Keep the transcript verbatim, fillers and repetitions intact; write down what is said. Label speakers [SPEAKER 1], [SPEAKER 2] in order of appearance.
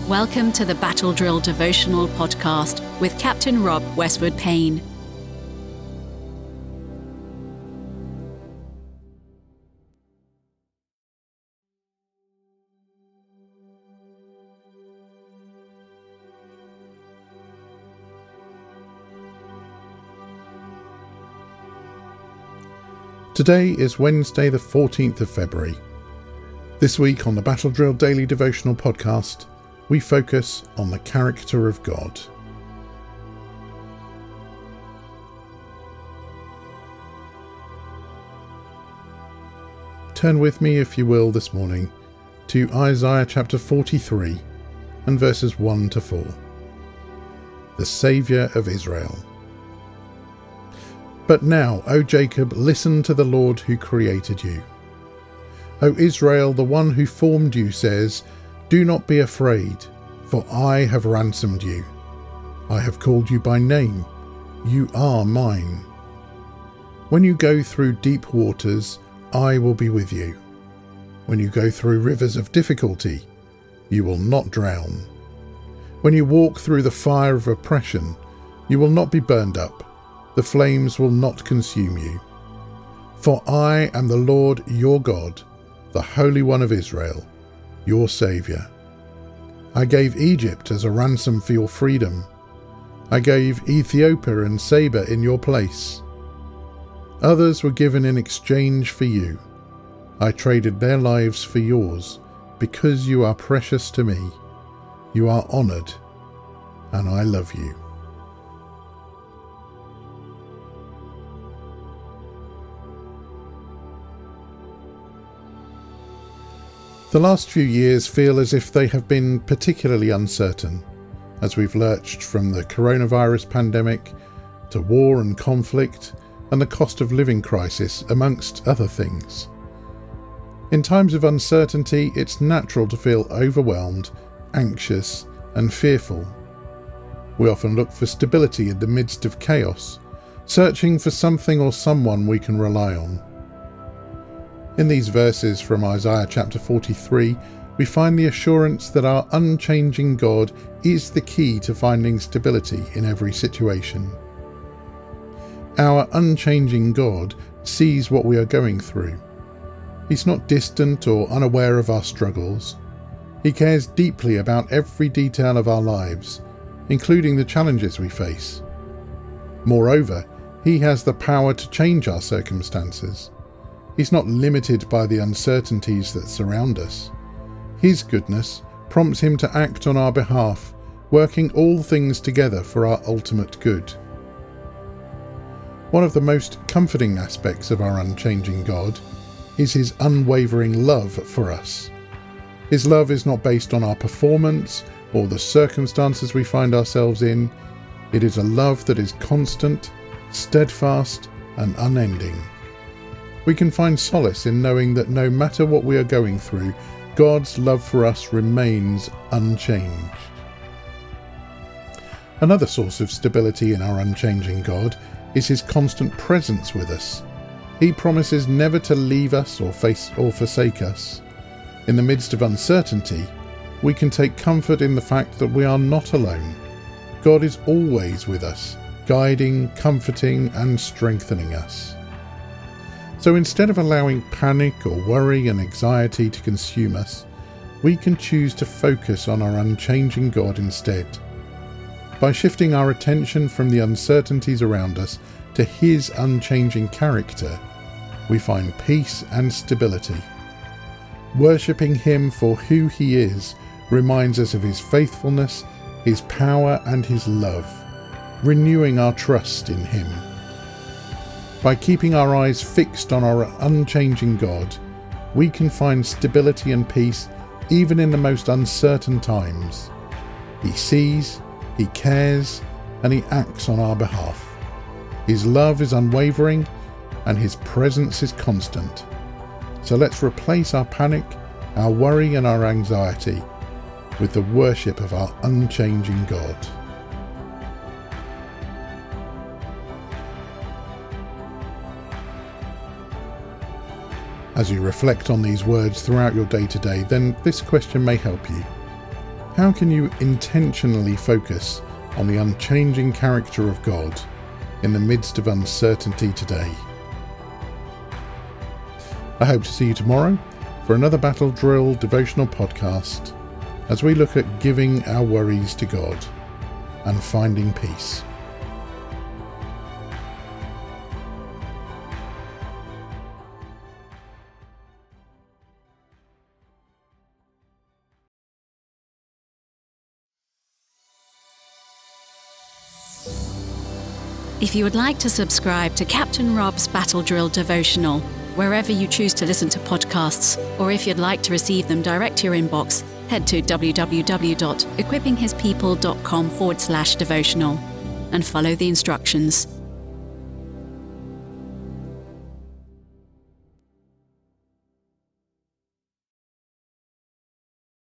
[SPEAKER 1] Welcome to the Battle Drill Devotional Podcast with Captain Rob Westwood Payne.
[SPEAKER 2] Today is Wednesday the fourteenth of February. This week on the Battle Drill Daily Devotional Podcast, we focus on the character of God. Turn with me, if you will, this morning to Isaiah chapter forty-three and verses one to four. The Saviour of Israel. But now, O Jacob, listen to the Lord who created you. O Israel, the one who formed you says, do not be afraid, for I have ransomed you. I have called you by name. You are mine. When you go through deep waters, I will be with you. When you go through rivers of difficulty, you will not drown. When you walk through the fire of oppression, you will not be burned up. The flames will not consume you. For I am the Lord your God, the Holy One of Israel, your Saviour. I gave Egypt as a ransom for your freedom. I gave Ethiopia and Seba in your place. Others were given in exchange for you. I traded their lives for yours, because you are precious to me. You are honoured, and I love you. The last few years feel as if they have been particularly uncertain, as we've lurched from the coronavirus pandemic to war and conflict and the cost of living crisis, amongst other things. In times of uncertainty, it's natural to feel overwhelmed, anxious, and fearful. We often look for stability in the midst of chaos, searching for something or someone we can rely on. In these verses from Isaiah chapter forty-three, we find the assurance that our unchanging God is the key to finding stability in every situation. Our unchanging God sees what we are going through. He's not distant or unaware of our struggles. He cares deeply about every detail of our lives, including the challenges we face. Moreover, He has the power to change our circumstances. He's not limited by the uncertainties that surround us. His goodness prompts him to act on our behalf, working all things together for our ultimate good. One of the most comforting aspects of our unchanging God is his unwavering love for us. His love is not based on our performance or the circumstances we find ourselves in. It is a love that is constant, steadfast, and unending. We can find solace in knowing that no matter what we are going through, God's love for us remains unchanged. Another source of stability in our unchanging God is his constant presence with us. He promises never to leave us or face or forsake us. In the midst of uncertainty, we can take comfort in the fact that we are not alone. God is always with us, guiding, comforting, and strengthening us. So instead of allowing panic or worry and anxiety to consume us, we can choose to focus on our unchanging God instead. By shifting our attention from the uncertainties around us to his unchanging character, we find peace and stability. Worshipping him for who he is reminds us of his faithfulness, his power, and his love, renewing our trust in him. By keeping our eyes fixed on our unchanging God, we can find stability and peace even in the most uncertain times. He sees, he cares, and he acts on our behalf. His love is unwavering, and his presence is constant. So let's replace our panic, our worry, and our anxiety with the worship of our unchanging God. As you reflect on these words throughout your day-to-day, then this question may help you. How can you intentionally focus on the unchanging character of God in the midst of uncertainty today? I hope to see you tomorrow for another Battle Drill devotional podcast as we look at giving our worries to God and finding peace.
[SPEAKER 1] If you would like to subscribe to Captain Rob's Battle Drill devotional, wherever you choose to listen to podcasts, or if you'd like to receive them direct to your inbox, head to www.equippinghispeople.com forward slash devotional and follow the instructions.